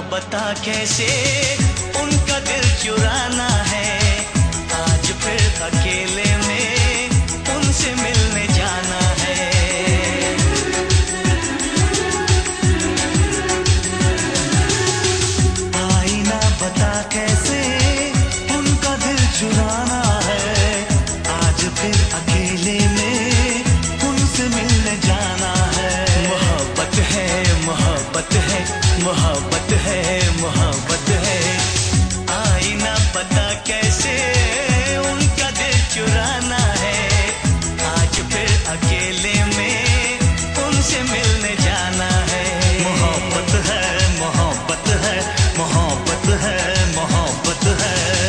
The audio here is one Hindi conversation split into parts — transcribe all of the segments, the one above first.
बता कैसे उनका दिल चुराना है। आज फिर अकेले में उनसे मिलने जाना है। आई ना बता कैसे उनका दिल चुराना है। आज फिर अकेले में उनसे मिलने जाना है। मोहब्बत है, मोहब्बत है, मोहब्बत है, मोहब्बत है। आई ना पता कैसे उनका दिल चुराना है। आज फिर अकेले में उनसे मिलने जाना है। मोहब्बत है, मोहब्बत है, मोहब्बत है, मोहब्बत है।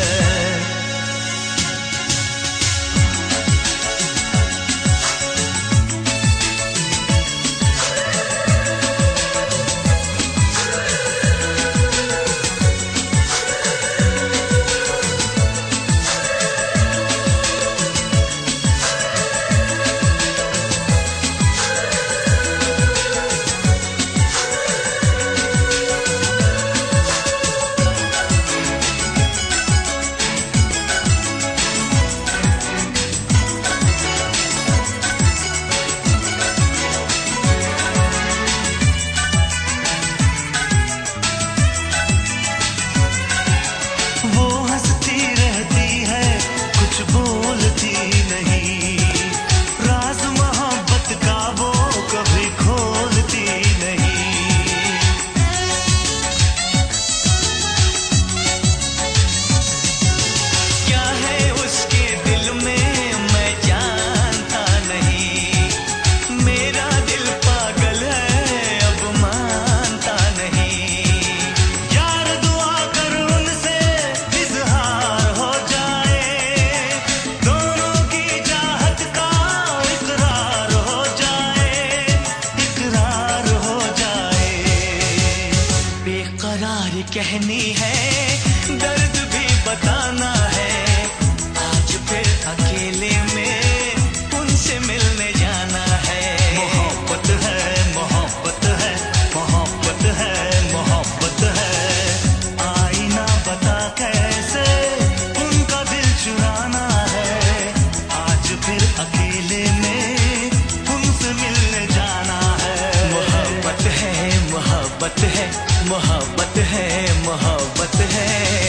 कहनी है, दर्द भी बताना है। आज फिर अकेले में उनसे मिलने जाना है। मोहब्बत है, मोहब्बत है, मोहब्बत है, मोहब्बत है। आई ना बता कैसे उनका दिल चुराना है। आज फिर अकेले में उनसे मिलने जाना है। मोहब्बत है, मोहब्बत है, मोहब्बत है, मोहब्बत है।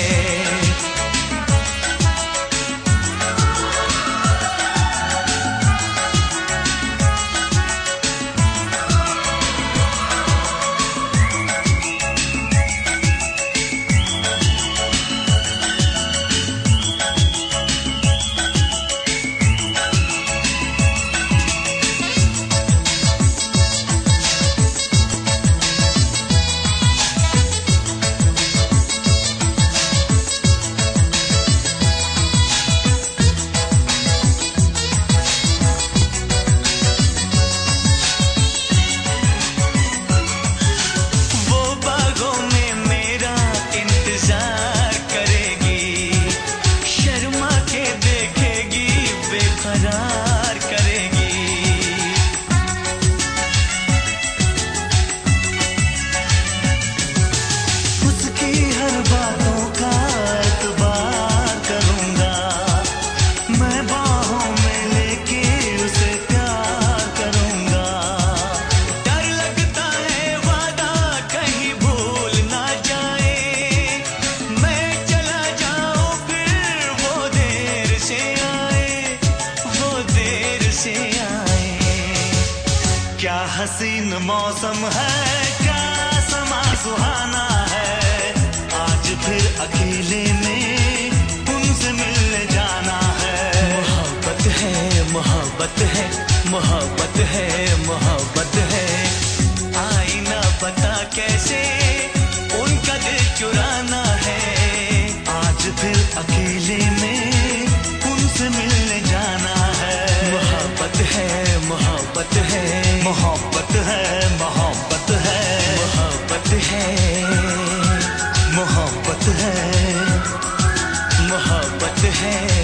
क्या हसीन मौसम है, क्या समा सुहाना है। आज फिर अकेले में उनसे मिलने जाना है। मोहब्बत है, मोहब्बत है, मोहब्बत है, मोहब्बत है। आई ना पता कैसे उनका दिल चुराना है। आज फिर अकेले में उनसे मिलने जाना है। मोहब्बत है, मोहब्बत है, मोहब्बत है, मोहब्बत है, मोहब्बत है, मोहब्बत है, मोहब्बत है।